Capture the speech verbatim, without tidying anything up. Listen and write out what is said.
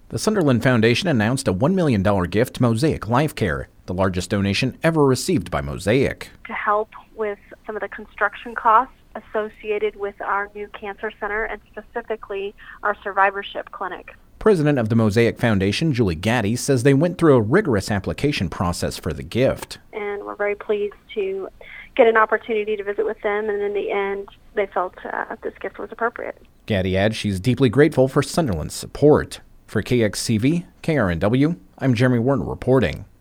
The Sunderland Foundation announced a one million dollars gift to Mosaic Life Care, the largest donation ever received by Mosaic. To help with some of the construction costs associated with our new cancer center and specifically our survivorship clinic. President of the Mosaic Foundation, Julie Gaddy, says they went through a rigorous application process for the gift. And we're very pleased to get an opportunity to visit with them, and in the end, they felt uh, this gift was appropriate. Gaddy adds she's deeply grateful for Sunderland's support. For K X C V, K R N W, I'm Jeremy Warner reporting.